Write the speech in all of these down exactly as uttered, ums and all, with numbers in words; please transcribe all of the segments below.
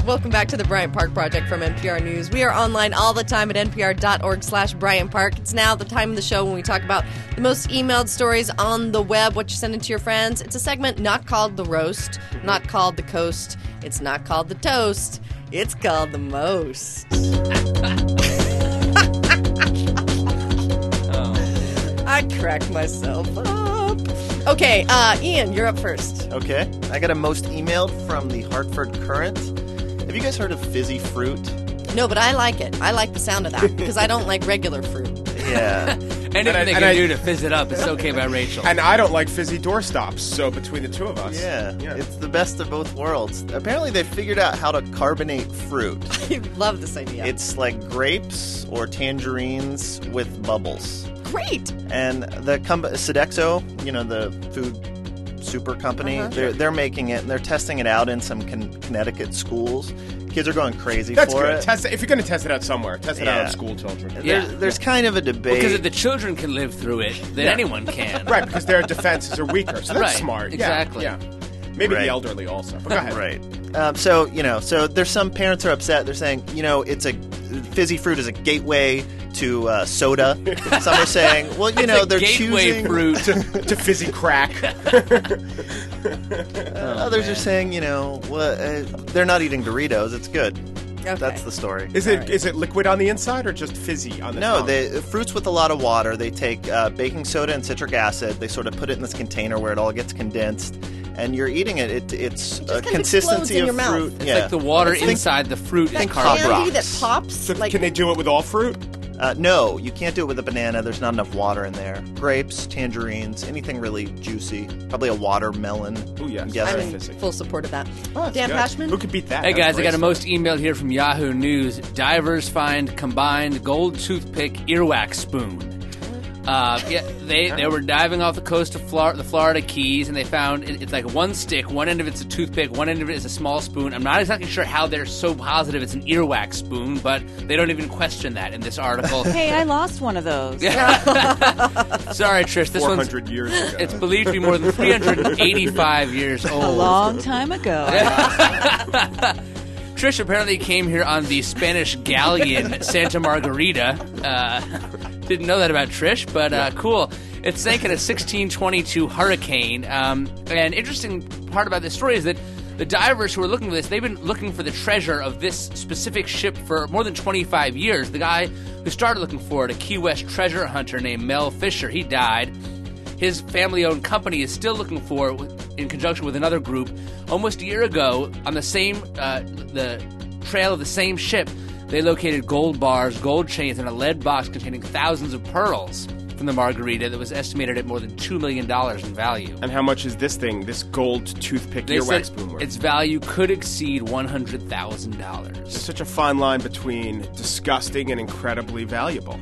Welcome back to the Bryant Park Project from N P R News. We are online all the time at npr.org slash Bryant Park. It's now the time of the show when we talk about the most emailed stories on the web, what you send it to your friends. It's a segment not called The Roast, not called The Coast. It's not called The Toast. It's called The Most. oh. I cracked myself up. Okay, uh, Ian, you're up first. Okay. I got a most emailed from the Hartford Courant. Have you guys heard of fizzy fruit? No, but I like it. I like the sound of that because I don't like regular fruit. Yeah. Anything And I- they and can I- do to fizz it up is okay by Rachel. And I don't like fizzy doorstops, so between the two of us. Yeah. Yeah. It's the best of both worlds. Apparently they figured out how to carbonate fruit. I love this idea. It's like grapes or tangerines with bubbles. Great. And the com- Sodexo, you know, the food super company, Uh-huh. they're, they're making it, and they're testing it out in some con- Connecticut schools. Kids are going crazy That's for good. it. Test it. If you're going to test it out somewhere, test it out Yeah. on school children. Yeah. There's, there's kind of a debate. Because if the children can live through it, then Yeah. anyone can. Right, because their defenses are weaker. So that's Right, smart. Yeah, exactly. Yeah. Maybe Right. the elderly also. But go ahead. Right. Um, so, you know, so there's some parents are upset. They're saying, you know, it's a fizzy fruit is a gateway to uh, soda. Some are saying, well, you know, a they're gateway choosing. fruit. To fizzy crack. Uh, others are saying, you know, well, uh, they're not eating Doritos. It's good. Okay. That's the story. Is it is it liquid on the inside or just fizzy on the No, tongue? they, fruits with a lot of water. They take uh, baking soda and citric acid. They sort of put it in this container where it all gets condensed, and you're eating it. it it's It just a kind of consistency explodes in of your mouth. fruit. It's yeah. like the water Think- inside the fruit that is Pop candy carbon. that Rocks. pops. So like, can they do it with all fruit? Uh, no, you can't do it with a banana. There's not enough water in there. Grapes, tangerines, anything really juicy. Probably a watermelon. Oh, yes. I'm guessing. I'm in fizzy. full support of that. Oh, that's Dan good. Pashman? Who could beat that? Hey That's guys, I great got a stuff. most emailed here from Yahoo News. Divers find combined gold toothpick earwax spoon. Uh, yeah, they, they were diving off the coast of Flor- the Florida Keys, and they found it, it's like one stick. One end of it's a toothpick, one end of it is a small spoon. I'm not exactly sure how they're so positive it's an earwax spoon, but they don't even question that in this article. Hey, I lost one of those. Sorry, Trish. This four one's hundred years ago. it's believed to be more than three hundred eighty-five years old. A long time ago. Trish apparently came here on the Spanish galleon Santa Margarita. Uh, didn't know that about Trish, but uh, cool. It sank in a sixteen twenty-two hurricane. Um, and interesting part about this story is that the divers who were looking for this, they've been looking for the treasure of this specific ship for more than twenty-five years. The guy who started looking for it, a Key West treasure hunter named Mel Fisher, he died. His family-owned company is still looking for it in conjunction with another group. Almost a year ago, on the same uh, the trail of the same ship, they located gold bars, gold chains, and a lead box containing thousands of pearls from the Margarita that was estimated at more than two million dollars in value. And how much is this thing, this gold toothpick They earwax said spoon worth? its value could exceed one hundred thousand There's dollars. such a fine line between disgusting and incredibly valuable.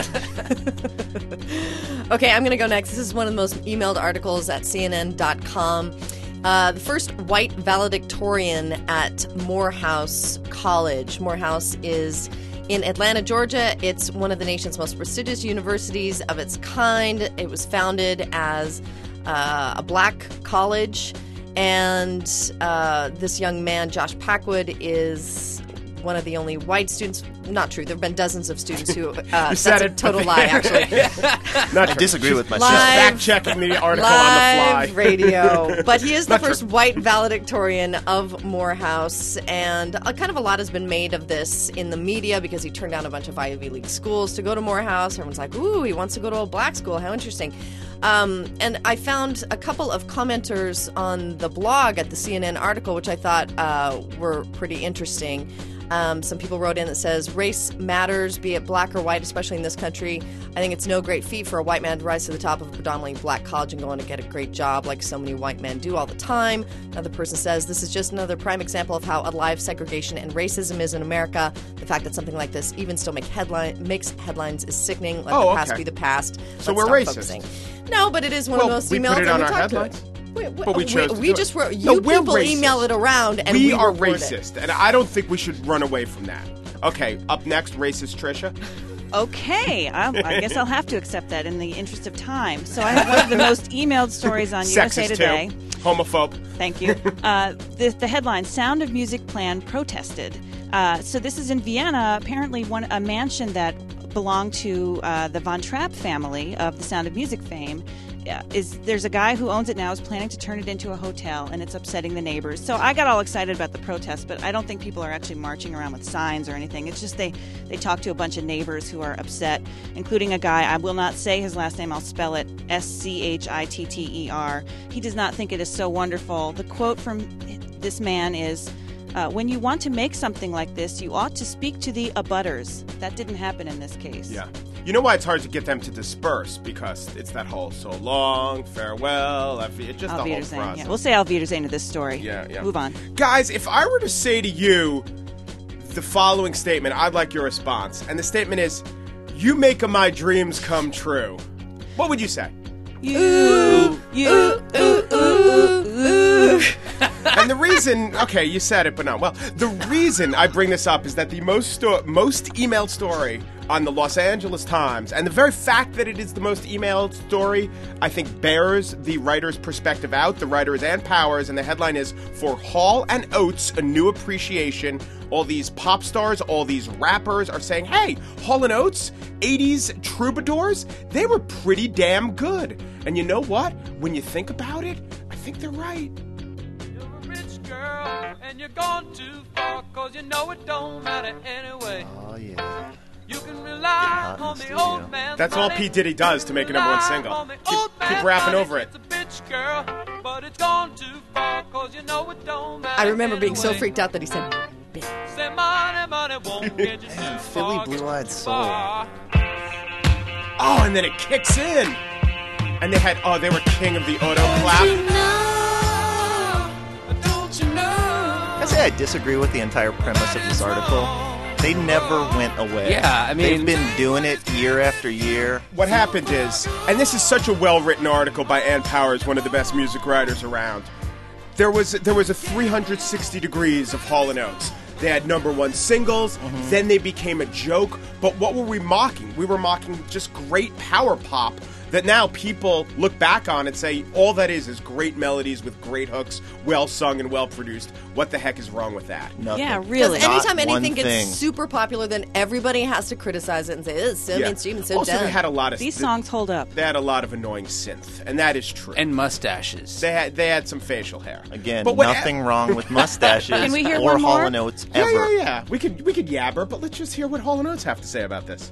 Okay, I'm going to go next. This is one of the most emailed articles at C N N dot com. Uh, the first white valedictorian at Morehouse College. Morehouse is in Atlanta, Georgia. It's one of the nation's most prestigious universities of its kind. It was founded as uh, a black college. And uh, this young man, Josh Packwood, is one of the only white students. Not true. There have been dozens of students who. Uh, You said that's a it, total but- lie, actually. Not I disagree with myself. Live- Fact checking the article Live on the fly. radio. But he is the Not first true. white valedictorian of Morehouse, and a, kind of a lot has been made of this in the media because he turned down a bunch of Ivy League schools to go to Morehouse. Everyone's like, ooh, he wants to go to a black school. How interesting. Um, and I found a couple of commenters on the blog at the C N N article, which I thought uh, were pretty interesting. Um, some people wrote in that says, race matters, be it black or white, especially in this country. I think it's no great feat for a white man to rise to the top of a predominantly black college and go on to get a great job like so many white men do all the time. Another person says, this is just another prime example of how alive segregation and racism is in America. The fact that something like this even still make headline, makes headlines is sickening. Let Oh, the past okay. be the past. So Let's we're stop racist. focusing. No, but it is one Well, of the most we emailed put it and on we our talked about headlines. it. We, we, But we chose to we do just it. wrote, you No, we're people racist. email it around and we we are report it. racist, and I don't think we should run away from that. Okay, up next, racist Trisha. Okay, I, I guess I'll have to accept that in the interest of time. So I have one of the most emailed stories on U S A Sexist, Today. too. Homophobe. Thank you. Uh, the, the headline, Sound of Music Plan protested. Uh, so this is in Vienna, apparently one a mansion that belonged to uh, the Von Trapp family of the Sound of Music fame. Uh, is there's a guy who owns it now is planning to turn it into a hotel, and it's upsetting the neighbors. So I got all excited about the protest, but I don't think people are actually marching around with signs or anything. It's just they, they talked to a bunch of neighbors who are upset, including a guy, I will not say his last name, I'll spell it, S C H I T T E R. He does not think it is so wonderful. The quote from this man is, Uh, when you want to make something like this, you ought to speak to the abutters. That didn't happen in this case. Yeah. You know why it's hard to get them to disperse? Because it's that whole so long, farewell, auf- it's just Auf the whole Wiedersehen. process. Yeah. We'll say Auf Wiedersehen to this story. Yeah, yeah. Move on. Guys, if I were to say to you the following statement, I'd like your response. And the statement is, you make my dreams come true. What would you say? You, you, ooh, ooh, ooh, ooh. And the reason, okay, you said it, but not well. The reason I bring this up is that the most sto- most emailed story on the Los Angeles Times, and the very fact that it is the most emailed story, I think bears the writer's perspective out. The writer is Ann Powers, and the headline is, For Hall and Oates, a New Appreciation. All these pop stars, all these rappers are saying, hey, Hall and Oates, eighties troubadours, they were pretty damn good. And you know what? When you think about it, I think they're right. Girl, and you're gone too far, cause you know it don't matter anyway. Oh, yeah. You can rely on the old man. That's all P. Diddy does to make a number one single. Keep, keep rapping over it. It's a bitch, girl, but it's gone too far, cause you know it don't matter. I remember being so anyway. freaked out that he said, Say money, money won't get you too Man, far, Philly Blue-Eyed too Soul. far. Oh, and then it kicks in. And they had, oh, they were king of the auto clap. I say I disagree with the entire premise of this article. They never went away. Yeah, I mean- They've been doing it year after year. What happened is, and this is such a well-written article by Ann Powers, one of the best music writers around. There was there was a three hundred sixty degrees of Hall and Oates. They had number one singles, Mm-hmm. then they became a joke. But what were we mocking? We were mocking just great power pop that now people look back on and say, all that is is great melodies with great hooks, well sung and well produced. What the heck is wrong with that? Nothing. Yeah, because really. Not anytime one anything gets thing. super popular, then everybody has to criticize it and say, it's so Yeah. mainstream and so also, dumb. they had a lot of These th- songs hold up. They had a lot of annoying synth, and that is true. And mustaches. They had they had some facial hair. Again, But what- nothing wrong with mustaches Can we hear or one more? Hall and Oates Yeah, ever. yeah, yeah. We could we could yabber, but let's just hear what Hall and Oates have to say about this.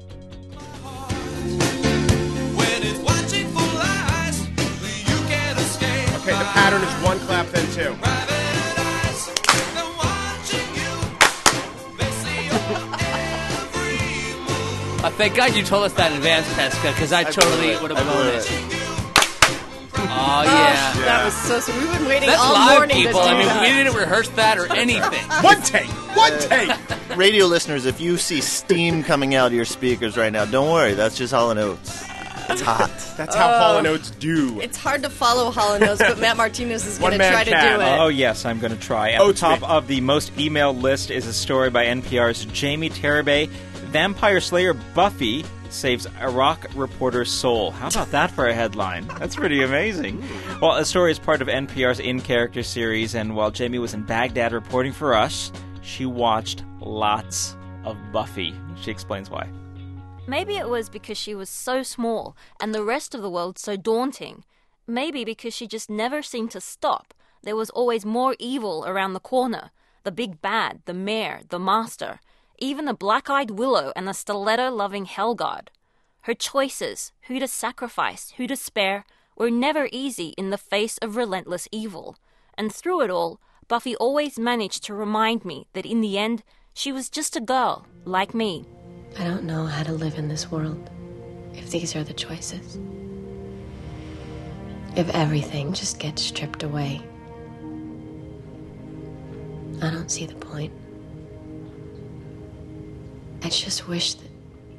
When it's watching for lies, you can't escape. Okay, the pattern is one clap, then two. Private eyes, they're watching you. They see your every move. Uh, thank God you told us that in advance, Pesca, because I, totally blew it. would I have blew blown it. it. Oh, yeah. That was so sweet. We've been waiting That's all live, morning people. to do I mean, that. we didn't rehearse that or anything. One take, one take. Radio listeners, if you see steam coming out of your speakers right now, don't worry. That's just Hall and Oates. It's hot. That's how Hall and Oates do. It's hard to follow Hall and Oates, but Matt Martinez is going to One man try to can. do it. Oh, yes, I'm going to try. At Oates the top me. of the most emailed list is a story by N P R's Jamie Terabay. Vampire Slayer Buffy saves Iraq reporter's soul. How about that for a headline? That's pretty amazing. Well, the story is part of N P R's In Character series, and while Jamie was in Baghdad reporting for us, she watched lots of Buffy. She explains why. Maybe it was because she was so small and the rest of the world so daunting. Maybe because she just never seemed to stop. There was always more evil around the corner. The big bad, the mayor, the master, even the black-eyed willow and the stiletto-loving Hellgod. Her choices, who to sacrifice, who to spare, were never easy in the face of relentless evil. And through it all, Buffy always managed to remind me that in the end, she was just a girl, like me. I don't know how to live in this world if these are the choices. If everything just gets stripped away. I don't see the point. I just wish that...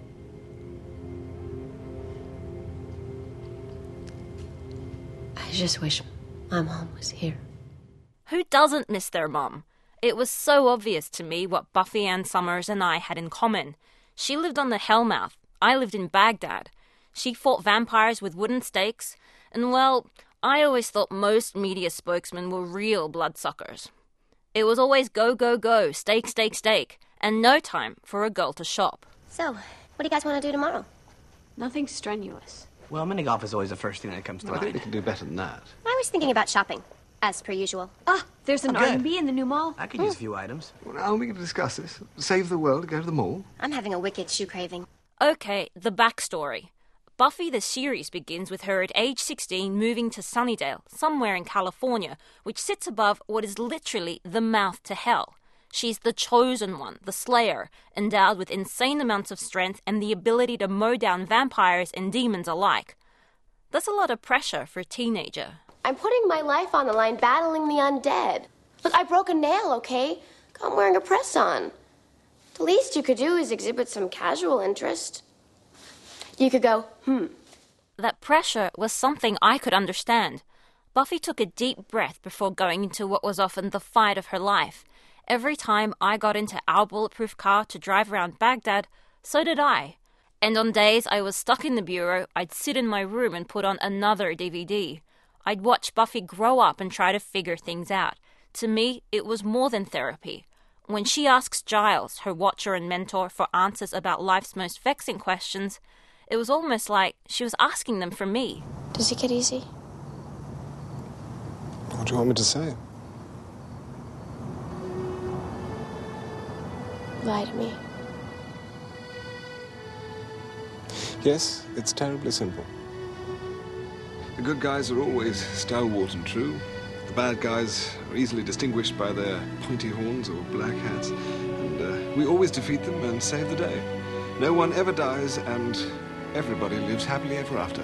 I just wish my mom was here. Who doesn't miss their mum? It was so obvious to me what Buffy Ann Summers and I had in common. She lived on the Hellmouth. I lived in Baghdad. She fought vampires with wooden stakes. And, well, I always thought most media spokesmen were real bloodsuckers. It was always go, go, go, steak, steak, steak, and no time for a girl to shop. So, what do you guys want to do tomorrow? Nothing strenuous. Well, mini golf is always the first thing that comes to Well, I mind. think we can do better than that. I was thinking about shopping, as per usual. Ah, there's an Oh, R good. and B in the new mall. I could use a few items. Well, now we can discuss this. Save the world, go to the mall. I'm having a wicked shoe craving. Okay, the backstory. Buffy the series begins with her at age sixteen moving to Sunnydale, somewhere in California, which sits above what is literally the mouth to hell. She's the chosen one, the slayer, endowed with insane amounts of strength and the ability to mow down vampires and demons alike. That's a lot of pressure for a teenager. I'm putting my life on the line battling the undead. Look, I broke a nail, okay? I'm wearing a press-on. The least you could do is exhibit some casual interest. You could go, hmm. That pressure was something I could understand. Buffy took a deep breath before going into what was often the fight of her life. Every time I got into our bulletproof car to drive around Baghdad, so did I. And on days I was stuck in the bureau, I'd sit in my room and put on another D V D. I'd watch Buffy grow up and try to figure things out. To me, it was more than therapy. When she asks Giles, her watcher and mentor, for answers about life's most vexing questions, it was almost like she was asking them for me. Does it get easy? What do you want me to say? Lie to me. Yes, it's terribly simple. The good guys are always stalwart and true. The bad guys are easily distinguished by their pointy horns or black hats. And uh, we always defeat them and save the day. No one ever dies, and everybody lives happily ever after.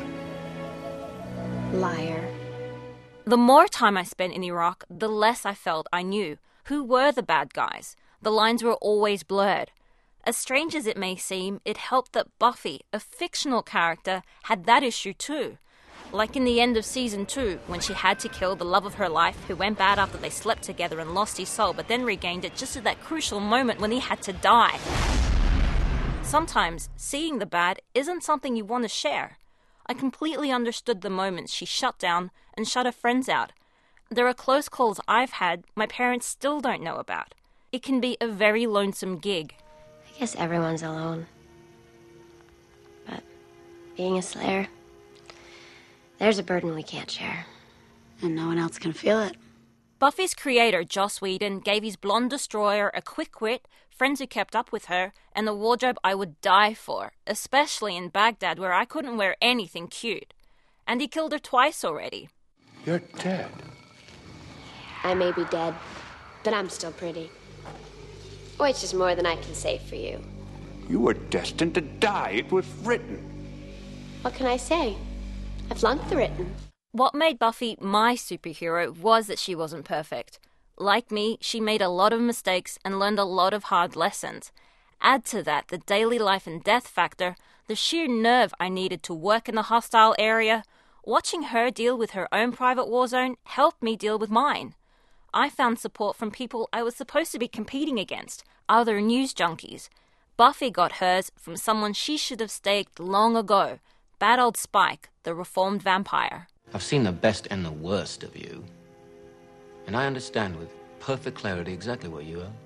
Liar. The more time I spent in Iraq, the less I felt I knew. Who were the bad guys? The lines were always blurred. As strange as it may seem, it helped that Buffy, a fictional character, had that issue too. Like in the end of season two, when she had to kill the love of her life, who went bad after they slept together and lost his soul, but then regained it just at that crucial moment when he had to die. Sometimes, seeing the bad isn't something you want to share. I completely understood the moments she shut down and shut her friends out. There are close calls I've had my parents still don't know about. It can be a very lonesome gig. I guess everyone's alone. But being a slayer, there's a burden we can't share. And no one else can feel it. Buffy's creator, Joss Whedon, gave his blonde destroyer a quick wit, friends who kept up with her, and a wardrobe I would die for, especially in Baghdad where I couldn't wear anything cute. And he killed her twice already. You're dead. I may be dead, but I'm still pretty. Which is more than I can say for you. You were destined to die. It was written. What can I say? I flunked the written. What made Buffy my superhero was that she wasn't perfect. Like me, she made a lot of mistakes and learned a lot of hard lessons. Add to that the daily life and death factor, the sheer nerve I needed to work in a hostile area. Watching her deal with her own private war zone helped me deal with mine. I found support from people I was supposed to be competing against, other news junkies. Buffy got hers from someone she should have staked long ago, bad old Spike, the reformed vampire. I've seen the best and the worst of you. And I understand with perfect clarity exactly what you are.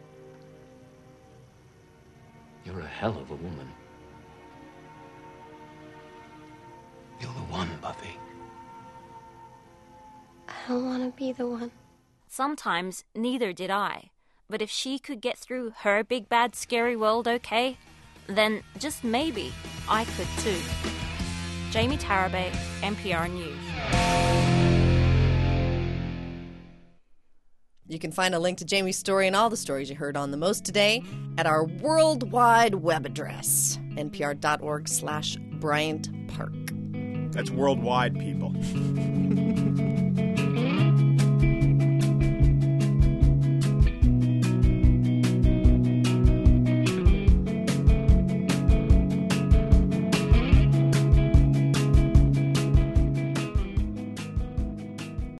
You're a hell of a woman. You're the one, Buffy. I don't want to be the one. Sometimes neither did I. But if she could get through her big bad scary world okay, then just maybe I could too. Jamie Tarabay, N P R News. You can find a link to Jamie's story and all the stories you heard on The Most today at our worldwide web address, npr.org slash Bryant Park. That's worldwide, people.